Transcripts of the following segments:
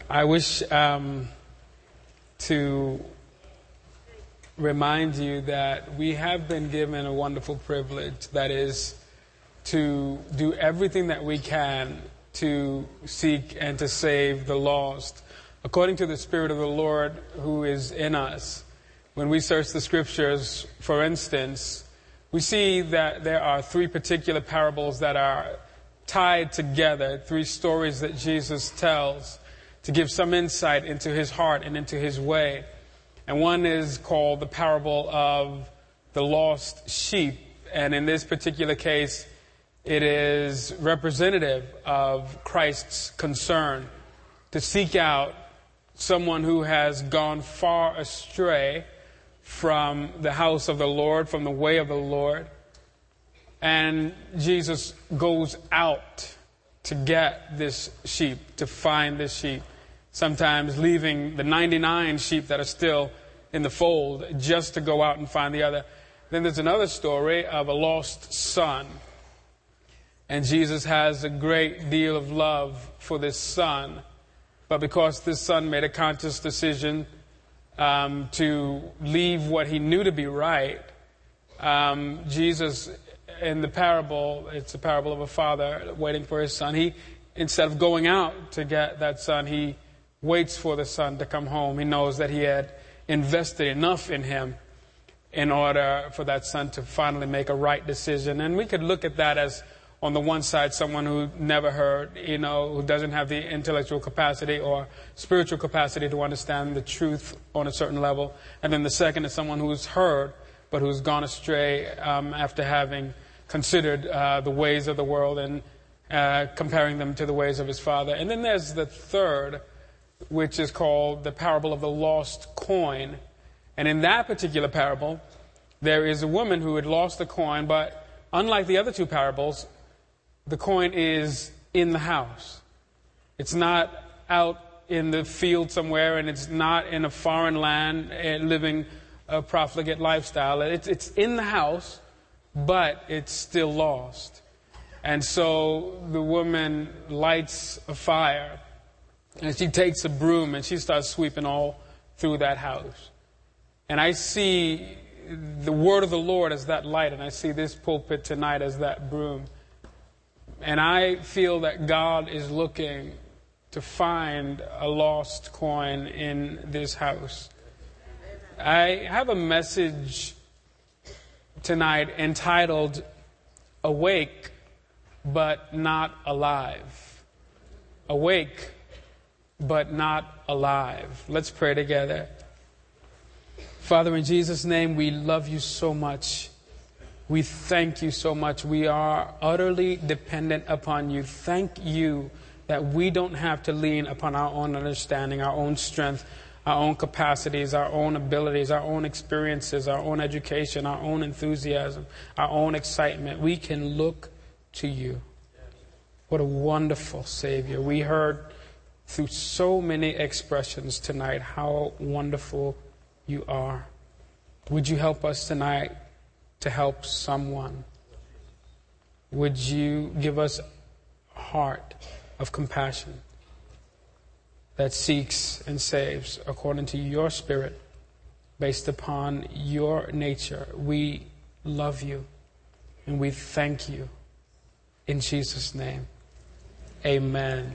I wish to remind you that we have been given a wonderful privilege, that is to do everything that we can to seek and to save the lost, according to the Spirit of the Lord who is in us. When we search the Scriptures, for instance, we see that there are three particular parables that are tied together, three stories that Jesus tells to give some insight into his heart and into his way. And one is called the parable of the lost sheep. And in this particular case, it is representative of Christ's concern to seek out someone who has gone far astray from the house of the Lord, from the way of the Lord. And Jesus goes out to get this sheep, to find this sheep, sometimes leaving the 99 sheep that are still in the fold just to go out and find the other. Then there's another story of a lost son. And Jesus has a great deal of love for this son. But because this son made a conscious decision to leave what he knew to be right, Jesus, in the parable, it's a parable of a father waiting for his son. He, instead of going out to get that son, he waits for the son to come home. He knows that he had invested enough in him in order for that son to finally make a right decision. And we could look at that as, on the one side, someone who never heard, who doesn't have the intellectual capacity or spiritual capacity to understand the truth on a certain level. And then the second is someone who's heard, but who's gone astray after having considered the ways of the world and comparing them to the ways of his father. And then there's the third, which is called the parable of the lost coin. And in that particular parable, there is a woman who had lost the coin, but unlike the other two parables, the coin is in the house. It's not out in the field somewhere, and it's not in a foreign land living a profligate lifestyle. It's in the house, but it's still lost. And so the woman lights a fire, and she takes a broom, and she starts sweeping all through that house. And I see the word of the Lord as that light, and I see this pulpit tonight as that broom. And I feel that God is looking to find a lost coin in this house. I have a message tonight entitled, Awake, but Not Alive. Awake, but not alive. Let's pray together. Father, in Jesus' name, we love you so much. We thank you so much. We are utterly dependent upon you. Thank you that we don't have to lean upon our own understanding, our own strength, our own capacities, our own abilities, our own experiences, our own education, our own enthusiasm, our own excitement. We can look to you. What a wonderful Savior. We heard through so many expressions tonight how wonderful you are. Would you help us tonight to help someone? Would you give us a heart of compassion that seeks and saves according to your Spirit, based upon your nature? We love you and we thank you. In Jesus' name, amen.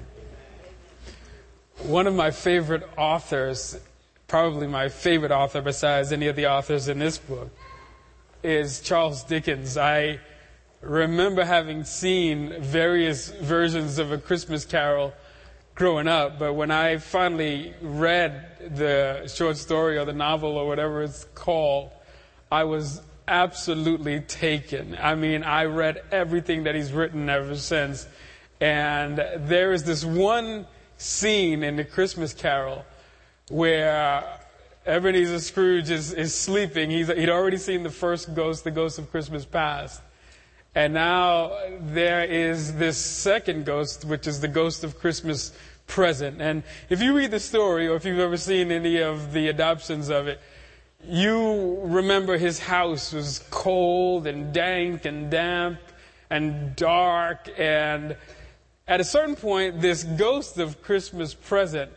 One of my favorite authors, probably my favorite author besides any of the authors in this book, is Charles Dickens. I remember having seen various versions of A Christmas Carol growing up, but when I finally read the short story or the novel or whatever it's called, I was absolutely taken. I mean, I read everything that he's written ever since. And there is this one scene in The Christmas Carol where Ebenezer Scrooge is sleeping. He'd already seen the first ghost, the ghost of Christmas past. And now there is this second ghost, which is the ghost of Christmas present. And if you read the story, or if you've ever seen any of the adaptations of it, you remember his house was cold and dank and damp and dark. And at a certain point, this ghost of Christmas present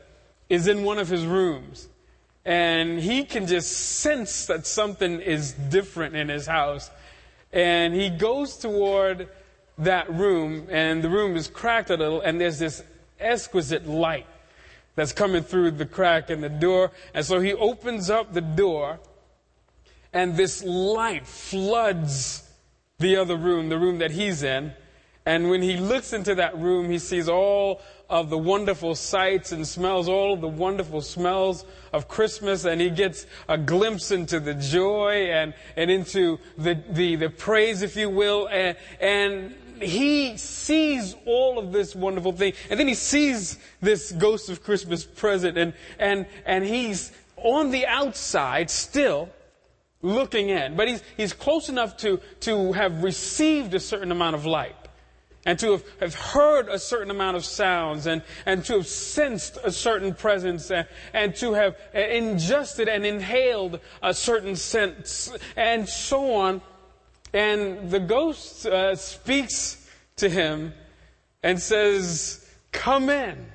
is in one of his rooms. And he can just sense that something is different in his house. And he goes toward that room, and the room is cracked a little, and there's this exquisite light that's coming through the crack in the door. And so he opens up the door, and this light floods the other room, the room that he's in. And when he looks into that room, he sees all of the wonderful sights and smells, all of the wonderful smells of Christmas. And he gets a glimpse into the joy and into the praise, if you will. And he sees all of this wonderful thing. And then he sees this Ghost of Christmas present. And he's on the outside still looking in. But he's close enough to have received a certain amount of light. And to have heard a certain amount of sounds, and to have sensed a certain presence, and to have ingested and inhaled a certain sense, and so on. And the ghost speaks to him and says, come in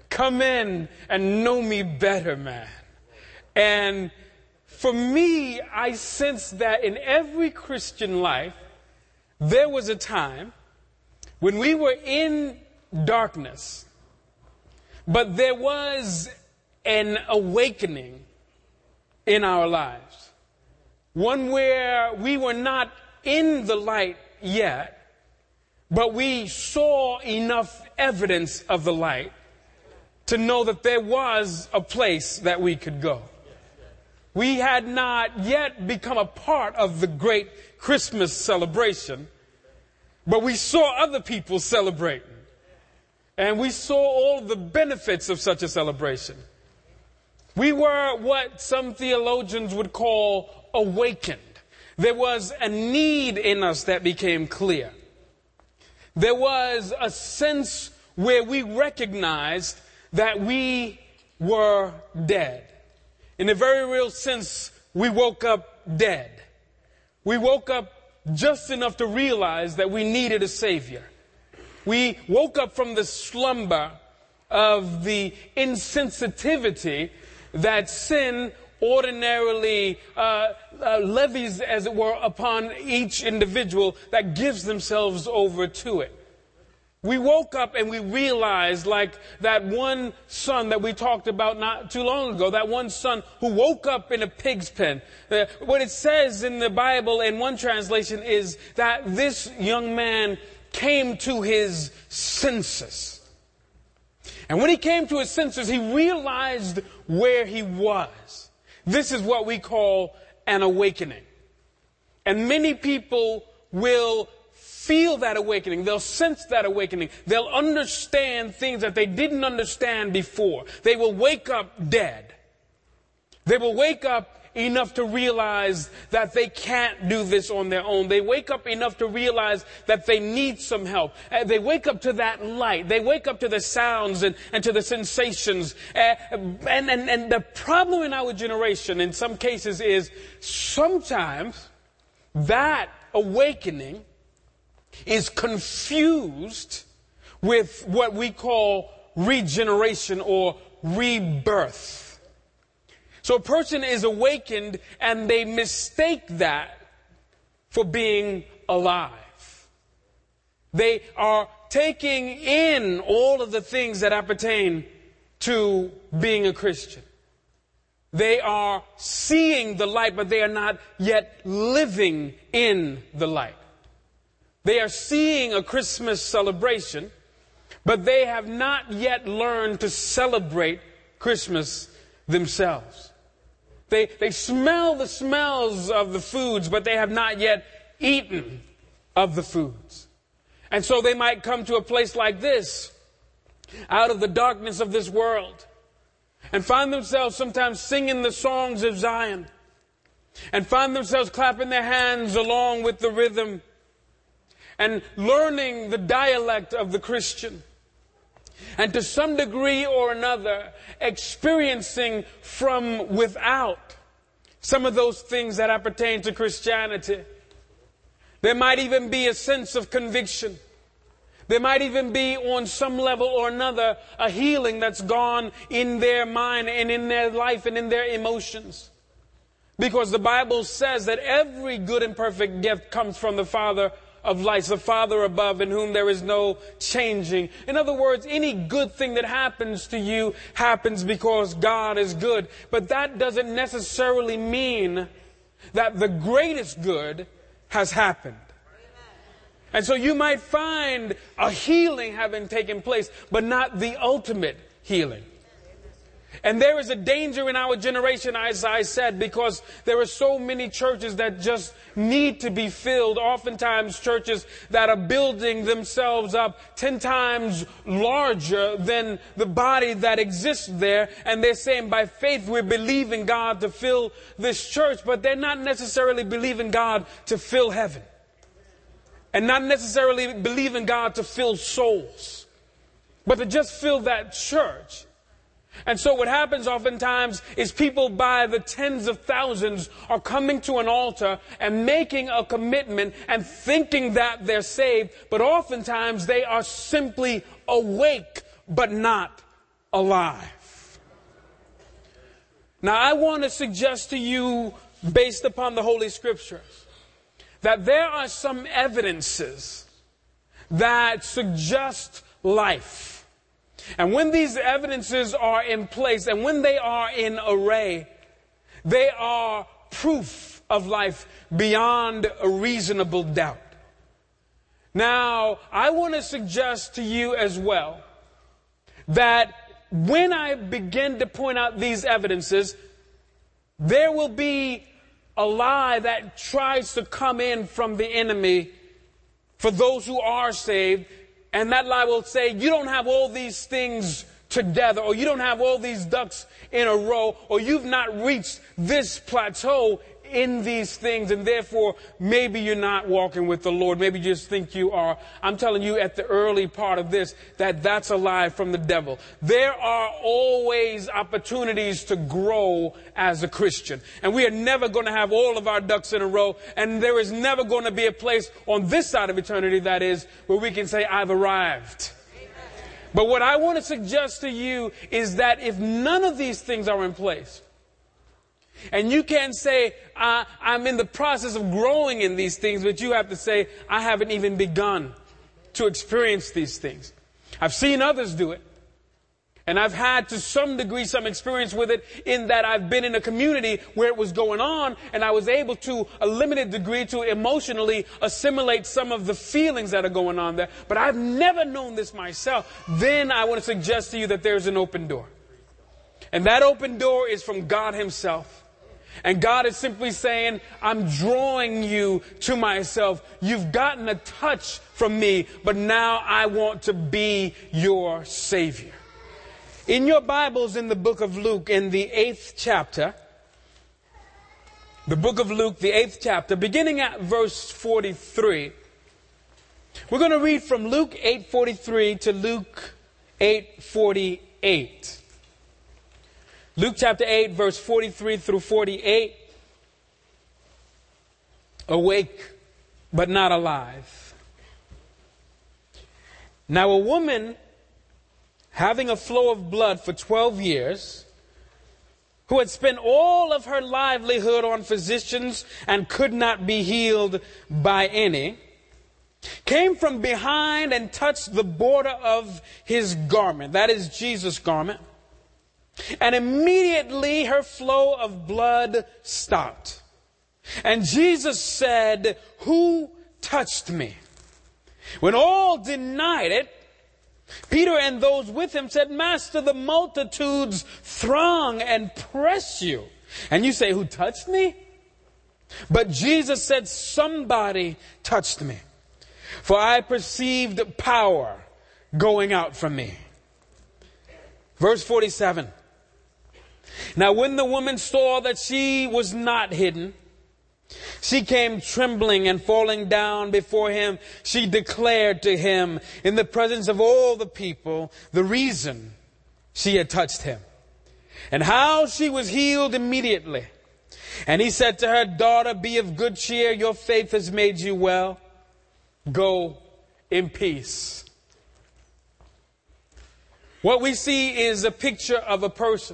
and know me better, man. And for me, I sense that in every Christian life, there was a time when we were in darkness, but there was an awakening in our lives. One where we were not in the light yet, but we saw enough evidence of the light to know that there was a place that we could go. We had not yet become a part of the great Christmas celebration, but we saw other people celebrating. And we saw all the benefits of such a celebration. We were what some theologians would call awakened. There was a need in us that became clear. There was a sense where we recognized that we were dead. In a very real sense, we woke up dead. We woke up just enough to realize that we needed a Savior. We woke up from the slumber of the insensitivity that sin ordinarily levies, as it were, upon each individual that gives themselves over to it. We woke up and we realized, like that one son that we talked about not too long ago, that one son who woke up in a pig's pen. What it says in the Bible in one translation is that this young man came to his senses. And when he came to his senses, he realized where he was. This is what we call an awakening. And many people will feel that awakening. They'll sense that awakening. They'll understand things that they didn't understand before. They will wake up dead. They will wake up enough to realize that they can't do this on their own. They wake up enough to realize that they need some help. They wake up to that light. They wake up to the sounds and to the sensations. And the problem in our generation in some cases is sometimes that awakening is confused with what we call regeneration or rebirth. So a person is awakened and they mistake that for being alive. They are taking in all of the things that appertain to being a Christian. They are seeing the light, but they are not yet living in the light. They are seeing a Christmas celebration, but they have not yet learned to celebrate Christmas themselves. They smell the smells of the foods, but they have not yet eaten of the foods. And so they might come to a place like this, out of the darkness of this world, and find themselves sometimes singing the songs of Zion, and find themselves clapping their hands along with the rhythm, and learning the dialect of the Christian. And to some degree or another, experiencing from without some of those things that appertain to Christianity. There might even be a sense of conviction. There might even be, on some level or another, a healing that's gone in their mind and in their life and in their emotions. Because the Bible says that every good and perfect gift comes from the Father of lights, the Father above, in whom there is no changing. In other words, any good thing that happens to you happens because God is good. But that doesn't necessarily mean that the greatest good has happened. And so you might find a healing having taken place, but not the ultimate healing. And there is a danger in our generation, as I said, because there are so many churches that just need to be filled. Oftentimes churches that are building themselves up 10 times larger than the body that exists there. And they're saying by faith we're believing God to fill this church, but they're not necessarily believing God to fill heaven. And not necessarily believing God to fill souls, but to just fill that church. And so what happens oftentimes is people by the tens of thousands are coming to an altar and making a commitment and thinking that they're saved, but oftentimes they are simply awake but not alive. Now I want to suggest to you, based upon the Holy Scriptures, that there are some evidences that suggest life. And when these evidences are in place and when they are in array, they are proof of life beyond a reasonable doubt. Now, I want to suggest to you as well that when I begin to point out these evidences, there will be a lie that tries to come in from the enemy for those who are saved. And that lie will say, you don't have all these things together, or you don't have all these ducks in a row, or you've not reached this plateau in these things, and therefore maybe you're not walking with the Lord. Maybe you just think you are. I'm telling you at the early part of this that that's a lie from the devil. There are always opportunities to grow as a Christian, and we are never going to have all of our ducks in a row, and there is never going to be a place on this side of eternity, that is, where we can say I've arrived. But what I want to suggest to you is that if none of these things are in place, and you can't say, I'm in the process of growing in these things, but you have to say, I haven't even begun to experience these things. I've seen others do it. And I've had to some degree some experience with it, in that I've been in a community where it was going on, and I was able to a limited degree to emotionally assimilate some of the feelings that are going on there. But I've never known this myself. Then I want to suggest to you that there's an open door. And that open door is from God Himself. And God is simply saying, I'm drawing you to myself. You've gotten a touch from me, but now I want to be your Savior. In your Bibles, in the book of Luke, in the 8th chapter, the book of Luke, the 8th chapter, beginning at verse 43, we're going to read from Luke 8:43 to Luke 8:48. Luke chapter 8, verse 43 through 48. Awake, but not alive. Now a woman having a flow of blood for 12 years, who had spent all of her livelihood on physicians and could not be healed by any, came from behind and touched the border of His garment. That is Jesus' garment. And immediately her flow of blood stopped. And Jesus said, "Who touched me?" When all denied it, Peter and those with him said, "Master, the multitudes throng and press you, and you say, 'Who touched me?' But Jesus said, 'Somebody touched me, for I perceived power going out from me.'" Verse 47. Now when the woman saw that she was not hidden, she came trembling, and falling down before Him, she declared to Him in the presence of all the people the reason she had touched Him, and how she was healed immediately. And He said to her, "Daughter, be of good cheer. Your faith has made you well. Go in peace." What we see is a picture of a person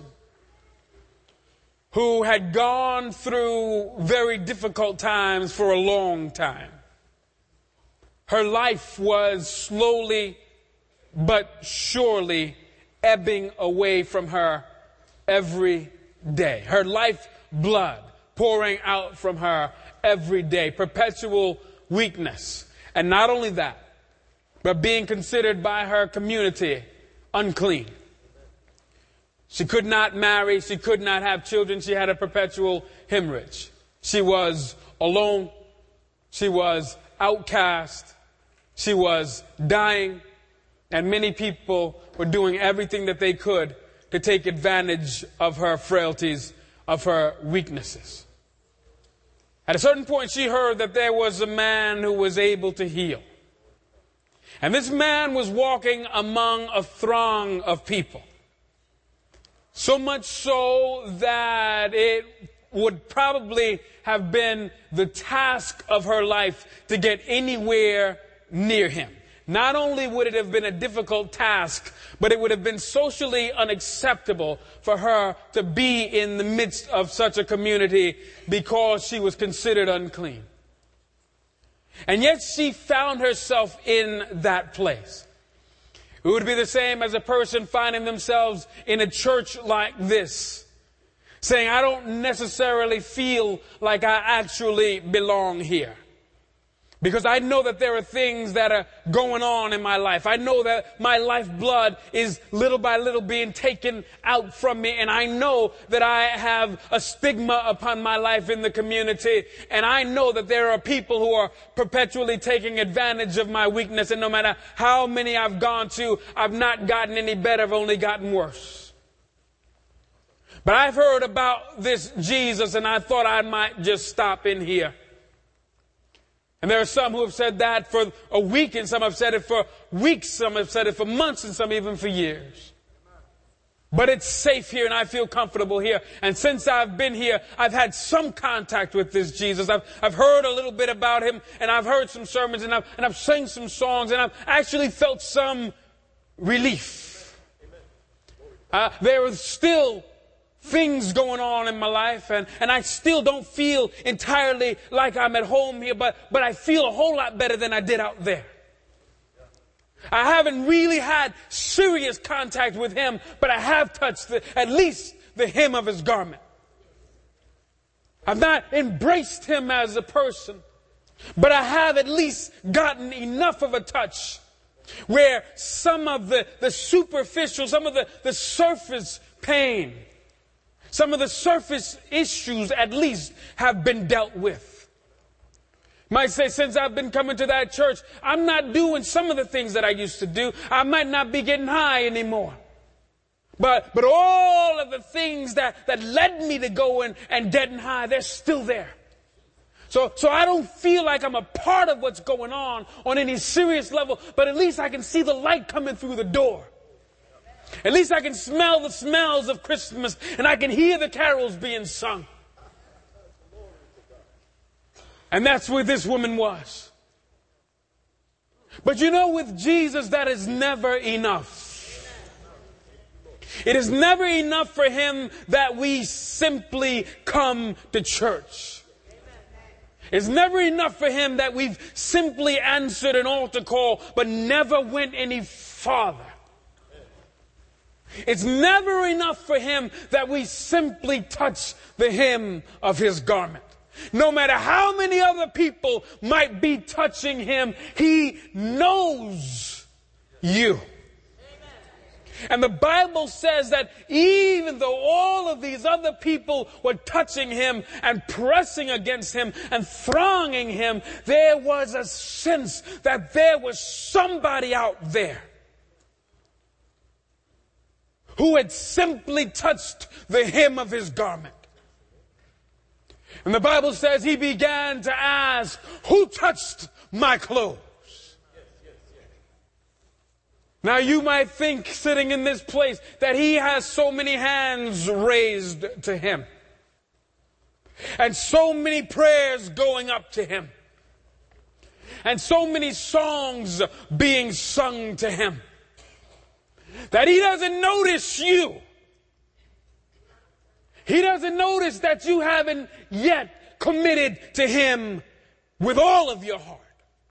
who had gone through very difficult times for a long time. Her life was slowly but surely ebbing away from her every day. Her life blood pouring out from her every day. Perpetual weakness. And not only that, but being considered by her community unclean. She could not marry. She could not have children. She had a perpetual hemorrhage. She was alone. She was outcast. She was dying. And many people were doing everything that they could to take advantage of her frailties, of her weaknesses. At a certain point, she heard that there was a man who was able to heal. And this man was walking among a throng of people. So much so that it would probably have been the task of her life to get anywhere near him. Not only would it have been a difficult task, but it would have been socially unacceptable for her to be in the midst of such a community because she was considered unclean. And yet she found herself in that place. It would be the same as a person finding themselves in a church like this, saying, I don't necessarily feel like I actually belong here. Because I know that there are things that are going on in my life. I know that my lifeblood is little by little being taken out from me. And I know that I have a stigma upon my life in the community. And I know that there are people who are perpetually taking advantage of my weakness. And no matter how many I've gone to, I've not gotten any better. I've only gotten worse. But I've heard about this Jesus, and I thought I might just stop in here. And there are some who have said that for a week, and some have said it for weeks, some have said it for months, and some even for years. But it's safe here, and I feel comfortable here. And since I've been here, I've had some contact with this Jesus. I've heard a little bit about him, and I've heard some sermons, and I've sang some songs, and I've actually felt some relief. There are still things going on in my life, and I still don't feel entirely like I'm at home here, but I feel a whole lot better than I did out there. I haven't really had serious contact with him, but I have touched at least the hem of his garment. I've not embraced him as a person, but I have at least gotten enough of a touch where some of the superficial, some of the surface pain, some of the surface issues at least have been dealt with. You might say, since I've been coming to that church, I'm not doing some of the things that I used to do. I might not be getting high anymore. But all of the things that led me to going and getting high, they're still there. So I don't feel like I'm a part of what's going on any serious level, but at least I can see the light coming through the door. At least I can smell the smells of Christmas, and I can hear the carols being sung. And that's where this woman was. But you know, with Jesus, that is never enough. It is never enough for him that we simply come to church. It's never enough for him that we've simply answered an altar call, but never went any farther. It's never enough for him that we simply touch the hem of his garment. No matter how many other people might be touching him, he knows you. And the Bible says that even though all of these other people were touching him and pressing against him and thronging him, there was a sense that there was somebody out there who had simply touched the hem of his garment. And the Bible says he began to ask, who touched my clothes? Now you might think, sitting in this place, that he has so many hands raised to him, and so many prayers going up to him, and so many songs being sung to him. That he doesn't notice you. He doesn't notice that you haven't yet committed to him with all of your heart.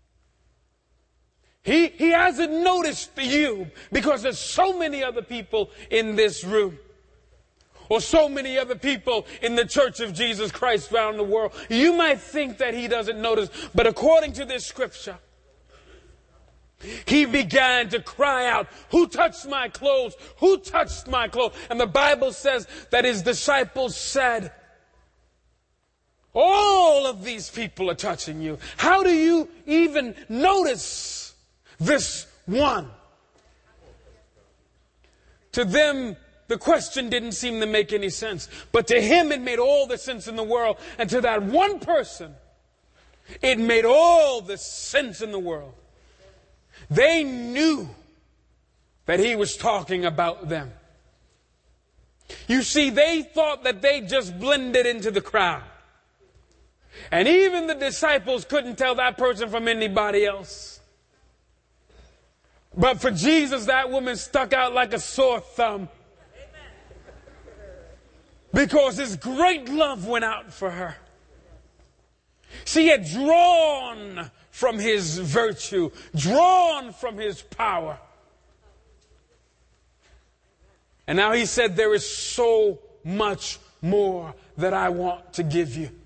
He hasn't noticed you because there's so many other people in this room, or so many other people in the Church of Jesus Christ around the world. You might think that he doesn't notice, but according to this scripture, he began to cry out, "Who touched my clothes? Who touched my clothes?" And the Bible says that his disciples said, "All of these people are touching you. How do you even notice this one?" To them, the question didn't seem to make any sense. But to him, it made all the sense in the world. And to that one person, it made all the sense in the world. They knew that he was talking about them. You see, they thought that they just blended into the crowd. And even the disciples couldn't tell that person from anybody else. But for Jesus, that woman stuck out like a sore thumb. Because his great love went out for her. She had drawn from his virtue, drawn from his power. And now he said, "There is so much more that I want to give you.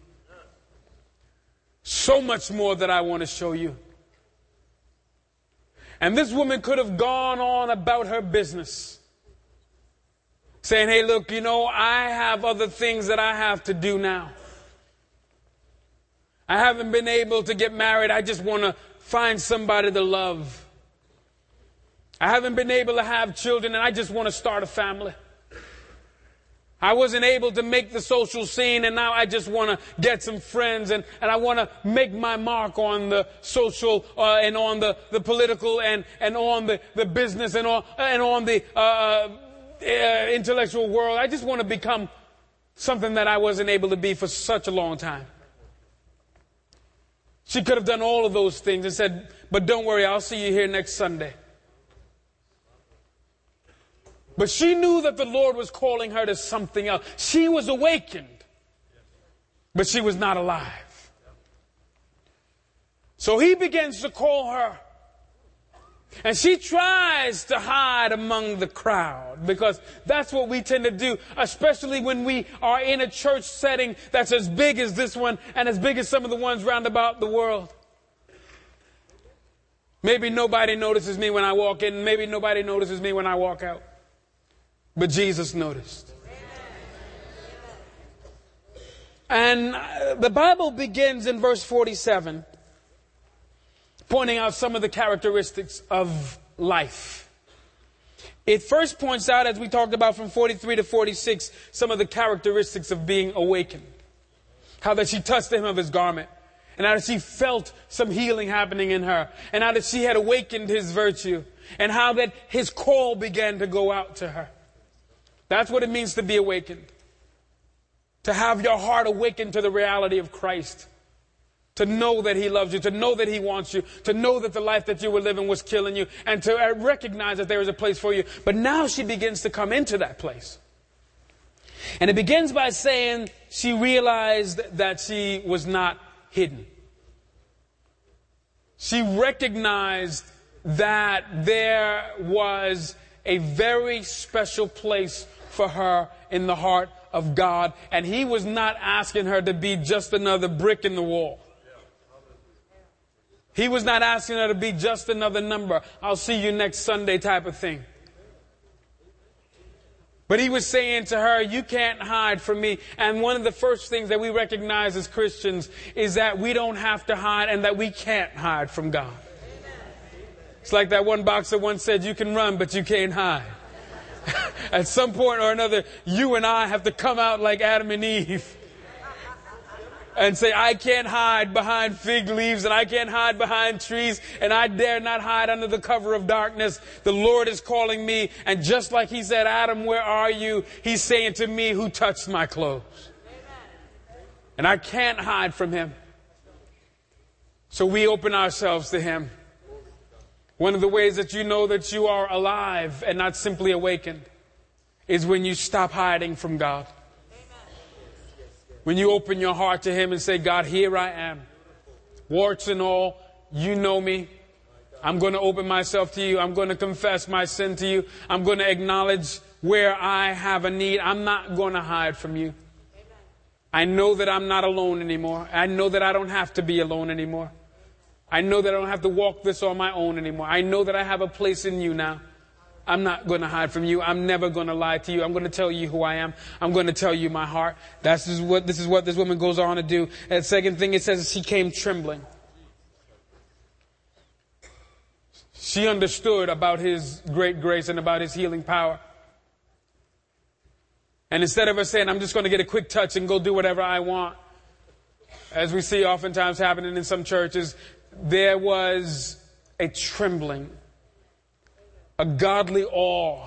So much more that I want to show you." And this woman could have gone on about her business, saying, "Hey, look, I have other things that I have to do now. I haven't been able to get married. I just want to find somebody to love. I haven't been able to have children, and I just want to start a family. I wasn't able to make the social scene, and now I just want to get some friends, and I want to make my mark on the social and on the political and on the business and on the intellectual world. I just want to become something that I wasn't able to be for such a long time." She could have done all of those things and said, "But don't worry, I'll see you here next Sunday." But she knew that the Lord was calling her to something else. She was awakened, but she was not alive. So he begins to call her. And she tries to hide among the crowd, because that's what we tend to do, especially when we are in a church setting that's as big as this one and as big as some of the ones round about the world. Maybe nobody notices me when I walk in. Maybe nobody notices me when I walk out. But Jesus noticed. And the Bible begins in verse 47. Pointing out some of the characteristics of life. It first points out, as we talked about from 43 to 46, some of the characteristics of being awakened. How that she touched the hem of his garment. And how that she felt some healing happening in her. And how that she had awakened his virtue. And how that his call began to go out to her. That's what it means to be awakened. To have your heart awakened to the reality of Christ. To know that he loves you, to know that he wants you, to know that the life that you were living was killing you, and to recognize that there is a place for you. But now she begins to come into that place. And it begins by saying she realized that she was not hidden. She recognized that there was a very special place for her in the heart of God, and he was not asking her to be just another brick in the wall. He was not asking her to be just another number. "I'll see you next Sunday" type of thing. But he was saying to her, "You can't hide from me." And one of the first things that we recognize as Christians is that we don't have to hide and that we can't hide from God. It's like that one boxer once said, "You can run, but you can't hide." At some point or another, you and I have to come out like Adam and Eve. And say, "I can't hide behind fig leaves, and I can't hide behind trees, and I dare not hide under the cover of darkness. The Lord is calling me." And just like he said, "Adam, where are you?" He's saying to me, "Who touched my clothes?" And I can't hide from him. So we open ourselves to him. One of the ways that you know that you are alive and not simply awakened is when you stop hiding from God. When you open your heart to Him and say, God, here I am. Warts and all, you know me. I'm going to open myself to you. I'm going to confess my sin to you. I'm going to acknowledge where I have a need. I'm not going to hide from you. I know that I'm not alone anymore. I know that I don't have to be alone anymore. I know that I don't have to walk this on my own anymore. I know that I have a place in you now. I'm not going to hide from you. I'm never going to lie to you. I'm going to tell you who I am. I'm going to tell you my heart. This is what this woman goes on to do. And the second thing it says, she came trembling. She understood about His great grace and about His healing power. And instead of her saying, I'm just going to get a quick touch and go do whatever I want, as we see oftentimes happening in some churches, there was a trembling, a godly awe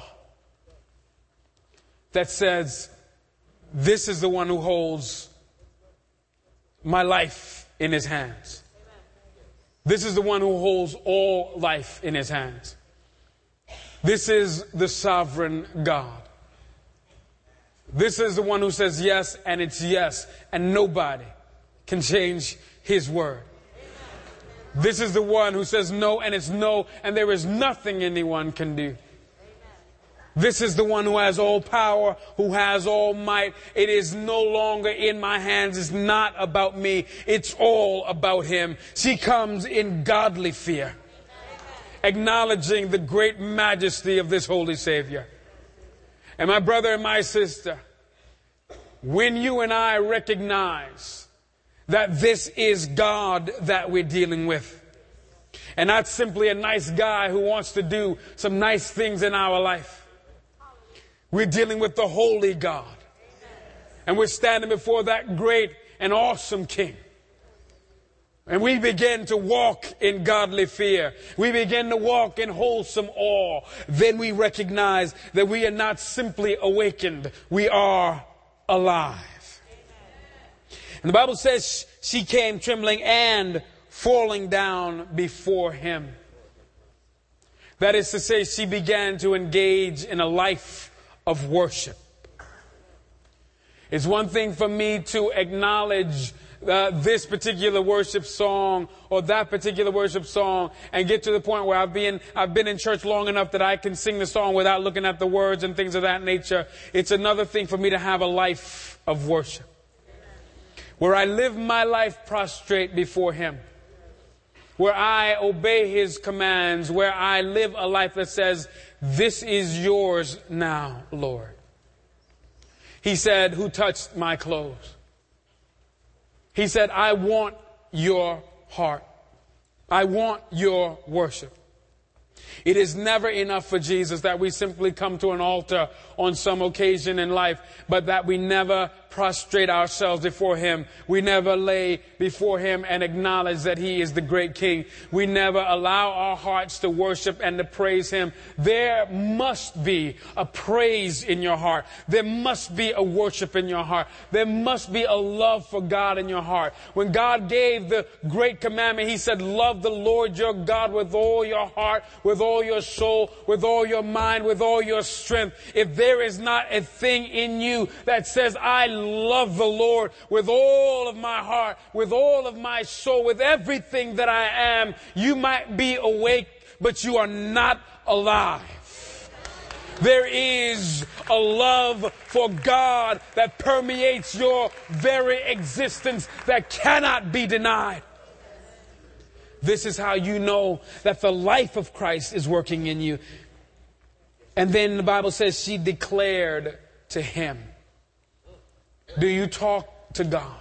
that says, this is the one who holds my life in His hands. This is the one who holds all life in His hands. This is the sovereign God. This is the one who says yes, and it's yes, and nobody can change His word. This is the one who says no, and it's no, and there is nothing anyone can do. This is the one who has all power, who has all might. It is no longer in my hands. It's not about me. It's all about Him. She comes in godly fear, acknowledging the great majesty of this Holy Savior. And my brother and my sister, when you and I recognize that this is God that we're dealing with, and not simply a nice guy who wants to do some nice things in our life, we're dealing with the holy God. And we're standing before that great and awesome King. And we begin to walk in godly fear. We begin to walk in wholesome awe. Then we recognize that we are not simply awakened. We are alive. And the Bible says she came trembling and falling down before Him. That is to say, she began to engage in a life of worship. It's one thing for me to acknowledge this particular worship song or that particular worship song and get to the point where I've been in church long enough that I can sing the song without looking at the words and things of that nature. It's another thing for me to have a life of worship where I live my life prostrate before Him, where I obey His commands, where I live a life that says, this is yours now, Lord. He said, who touched my clothes? He said, I want your heart. I want your worship. It is never enough for Jesus that we simply come to an altar on some occasion in life, but that we never prostrate ourselves before Him. We never lay before Him and acknowledge that He is the great King. We never allow our hearts to worship and to praise Him. There must be a praise in your heart. There must be a worship in your heart. There must be a love for God in your heart. When God gave the great commandment, He said, love the Lord your God with all your heart, with all your soul, with all your mind, with all your strength. If there is not a thing in you that says, I love the Lord with all of my heart, with all of my soul, with everything that I am, you might be awake, but you are not alive. There is a love for God that permeates your very existence that cannot be denied. This is how you know that the life of Christ is working in you. And then the Bible says she declared to Him. Do you talk to God?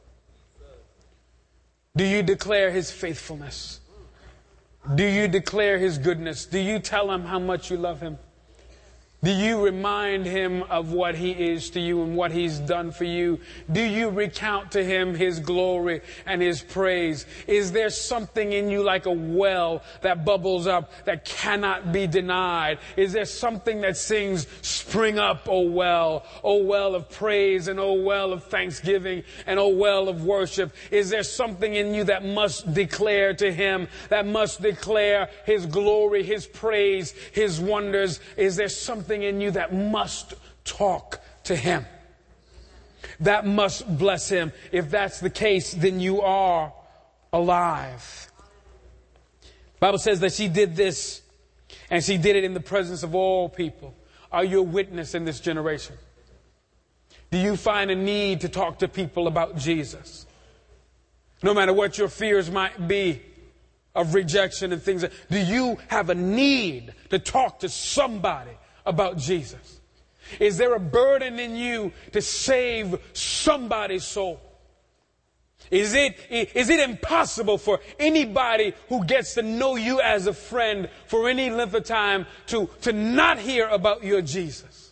Do you declare His faithfulness? Do you declare His goodness? Do you tell Him how much you love Him? Do you remind him of what he is to you and what he's done for you? Do you recount to him his glory and his praise? Is there something in you like a well that bubbles up that cannot be denied? Is there something that sings, spring up, O well of praise, and O well of thanksgiving, and O well of worship? Is there something in you that must declare to him, that must declare his glory, his praise, his wonders? Is there something in you that must talk to him, that must bless him? If that's the case, then you are alive. The Bible says that she did this, and she did it in the presence of all people. Are you a witness in this generation? Do you find a need to talk to people about Jesus? No matter what your fears might be of rejection and things, do you have a need to talk to somebody about Jesus? Is there a burden in you to save somebody's soul? Is it impossible for anybody who gets to know you as a friend for any length of time to not hear about your Jesus?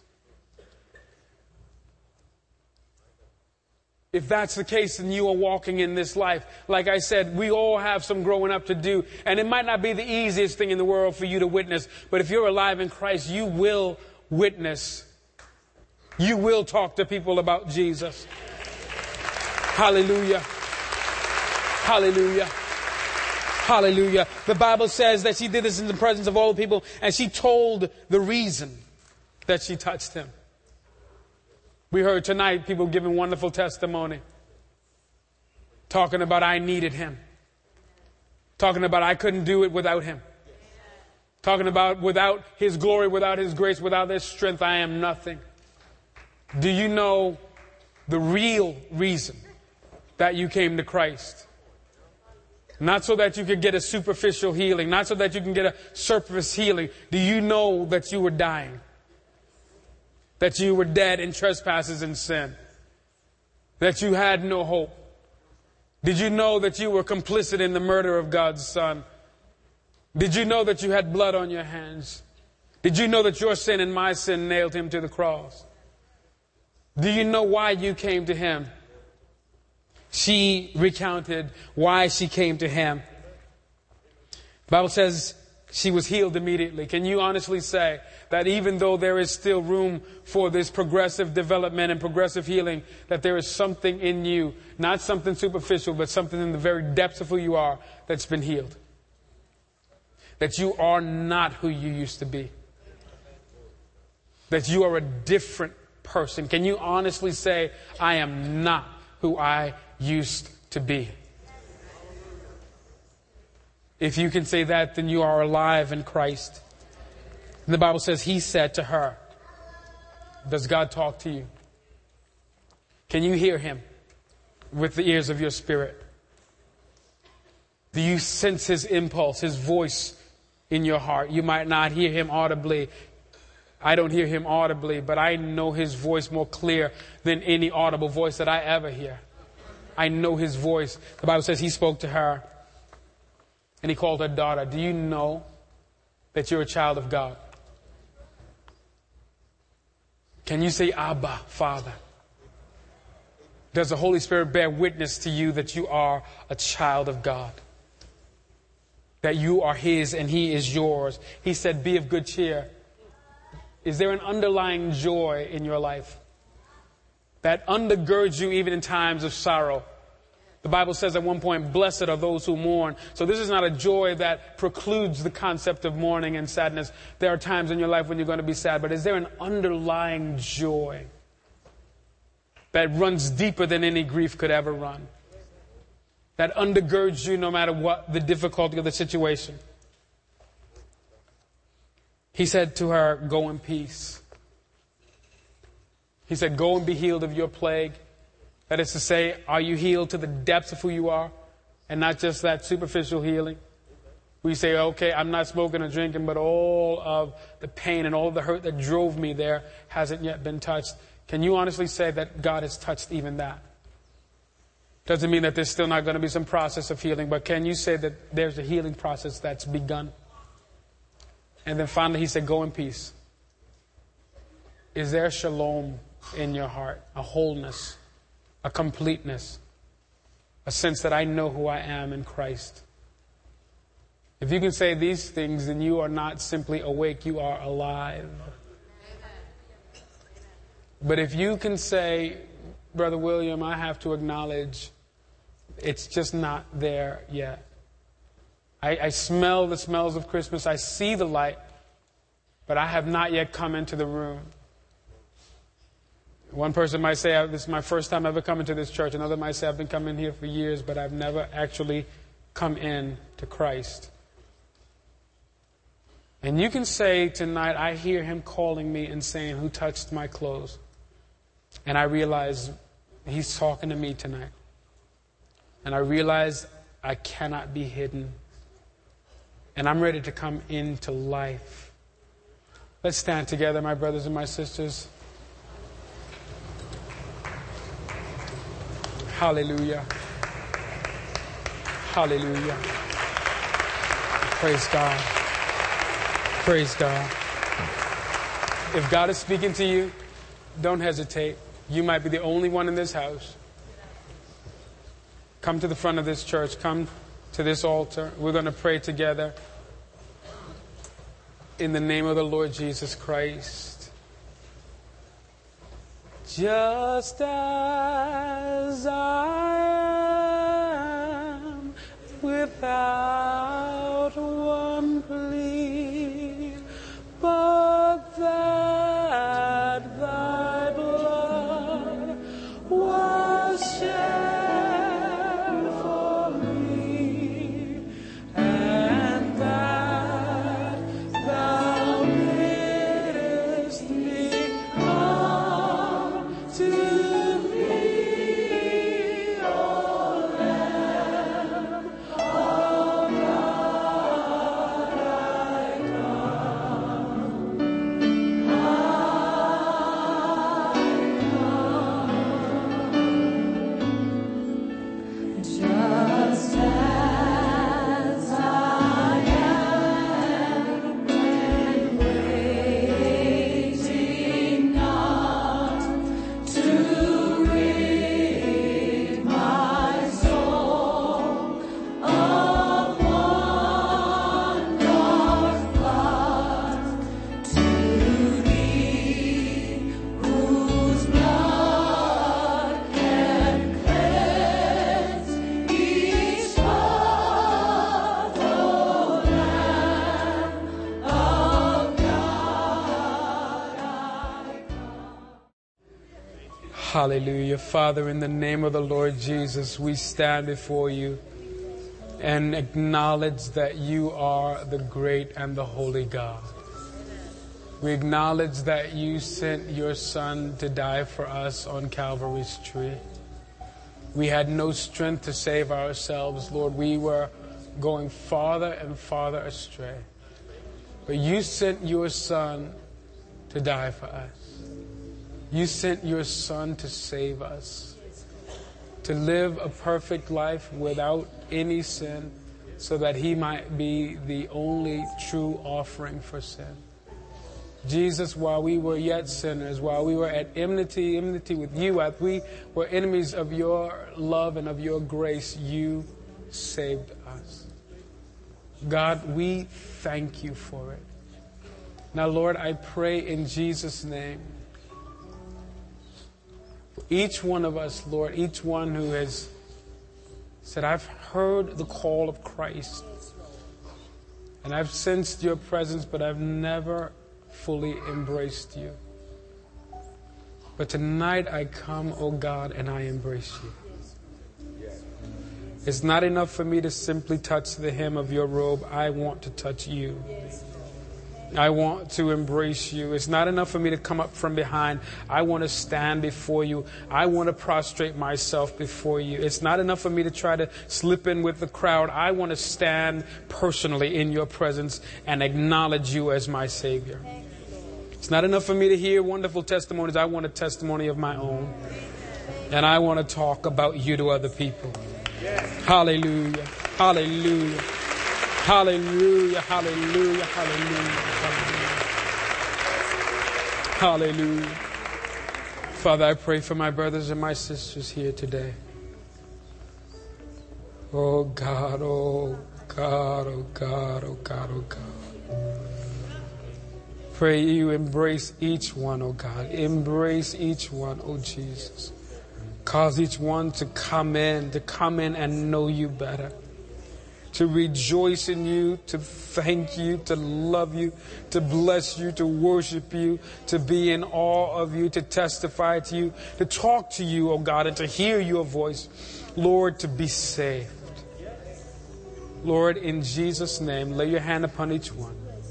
If that's the case, then you are walking in this life. Like I said, we all have some growing up to do, and it might not be the easiest thing in the world for you to witness, but if you're alive in Christ, you will witness. You will talk to people about Jesus. Hallelujah. Hallelujah. Hallelujah. The Bible says that she did this in the presence of all the people, and she told the reason that she touched him. We heard tonight people giving wonderful testimony, talking about I needed him, talking about I couldn't do it without him, talking about without his glory, without his grace, without his strength, I am nothing. Do you know the real reason that you came to Christ? Not so that you could get a superficial healing, not so that you can get a surface healing. Do you know that you were dying? That you were dead in trespasses and sin? That you had no hope? Did you know that you were complicit in the murder of God's Son? Did you know that you had blood on your hands? Did you know that your sin and my sin nailed him to the cross? Do you know why you came to him? She recounted why she came to him. The Bible says she was healed immediately. Can you honestly say that even though there is still room for this progressive development and progressive healing, that there is something in you, not something superficial, but something in the very depths of who you are that's been healed? That you are not who you used to be. That you are a different person. Can you honestly say, I am not who I used to be? If you can say that, then you are alive in Christ. And the Bible says he said to her, does God talk to you? Can you hear him with the ears of your spirit? Do you sense his impulse, his voice in your heart? You might not hear him audibly. I don't hear him audibly, but I know his voice more clear than any audible voice that I ever hear. I know his voice. The Bible says he spoke to her and he called her daughter. Do you know that you're a child of God? Can you say, Abba, Father? Does the Holy Spirit bear witness to you that you are a child of God? That you are his and he is yours. He said, be of good cheer. Is there an underlying joy in your life that undergirds you even in times of sorrow? The Bible says at one point, blessed are those who mourn. So this is not a joy that precludes the concept of mourning and sadness. There are times in your life when you're going to be sad, but is there an underlying joy that runs deeper than any grief could ever run? That undergirds you no matter what the difficulty of the situation? He said to her, go in peace. He said, go and be healed of your plague. That is to say, are you healed to the depths of who you are? And not just that superficial healing. We say, okay, I'm not smoking or drinking, but all of the pain and all of the hurt that drove me there hasn't yet been touched. Can you honestly say that God has touched even that? Doesn't mean that there's still not going to be some process of healing, but can you say that there's a healing process that's begun? And then finally he said, go in peace. Is there shalom in your heart? A wholeness, a completeness, a sense that I know who I am in Christ? If you can say these things, then you are not simply awake, you are alive. But if you can say, Brother William, I have to acknowledge it's just not there yet. I smell the smells of Christmas. I see the light, but I have not yet come into the room. One person might say, this is my first time ever coming to this church. Another might say, I've been coming here for years, but I've never actually come in to Christ. And you can say tonight, I hear him calling me and saying, who touched my clothes? And I realize he's talking to me tonight. And I realize I cannot be hidden. And I'm ready to come into life. Let's stand together, my brothers and my sisters. Hallelujah. Hallelujah. Praise God. Praise God. If God is speaking to you, don't hesitate. You might be the only one in this house. Come to the front of this church. Come to this altar. We're going to pray together in the name of the Lord Jesus Christ. Just as I am, without one plea, but that thy blood was shed for me, and that thou bidst me come to thee, O Lamb of God, I come. Just as I am, and waiting not to rid my soul of wondrous blood, to thee, whose blood can cleanse each spot, O Lamb of God, I come. Hallelujah. Father, in the name of the Lord Jesus, we stand before you and acknowledge that you are the great and the holy God. We acknowledge that you sent your Son to die for us on Calvary's tree. We had no strength to save ourselves, Lord. We were going farther and farther astray. But you sent your Son to die for us. You sent your Son to save us, to live a perfect life without any sin, so that he might be the only true offering for sin. Jesus, while we were yet sinners, while we were at enmity with you, as we were enemies of your love and of your grace, you saved us. God, we thank you for it. Now, Lord, I pray in Jesus' name, for each one of us, Lord, each one who has said, I've heard the call of Christ, and I've sensed your presence, but I've never fully embraced you. But tonight I come, oh God, and I embrace you. It's not enough for me to simply touch the hem of your robe. I want to touch you. I want to embrace you. It's not enough for me to come up from behind. I want to stand before you. I want to prostrate myself before you. It's not enough for me to try to slip in with the crowd. I want to stand personally in your presence and acknowledge you as my Savior. It's not enough for me to hear wonderful testimonies. I want a testimony of my own. And I want to talk about you to other people. Hallelujah. Hallelujah. Hallelujah. Hallelujah. Hallelujah. Hallelujah. Father, I pray for my brothers and my sisters here today. Oh God, oh God, oh God, oh God, oh God. Pray you embrace each one, oh God. Embrace each one, oh Jesus. Cause each one to come in and know you better. To rejoice in you, to thank you, to love you, to bless you, to worship you, to be in awe of you, to testify to you, to talk to you, oh God, and to hear your voice. Lord, to be saved. Lord, in Jesus' name, lay your hand upon each one.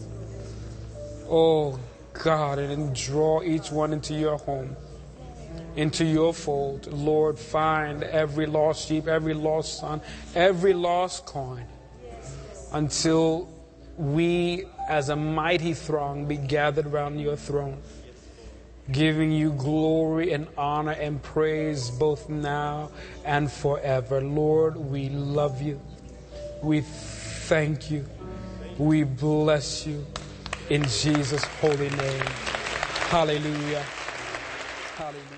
Oh God, and draw each one into your home, into your fold. Lord, find every lost sheep, every lost son, every lost coin, until we as a mighty throng be gathered around your throne, giving you glory and honor and praise both now and forever. Lord, we love you. We thank you. We bless you in Jesus' holy name. Hallelujah. Hallelujah.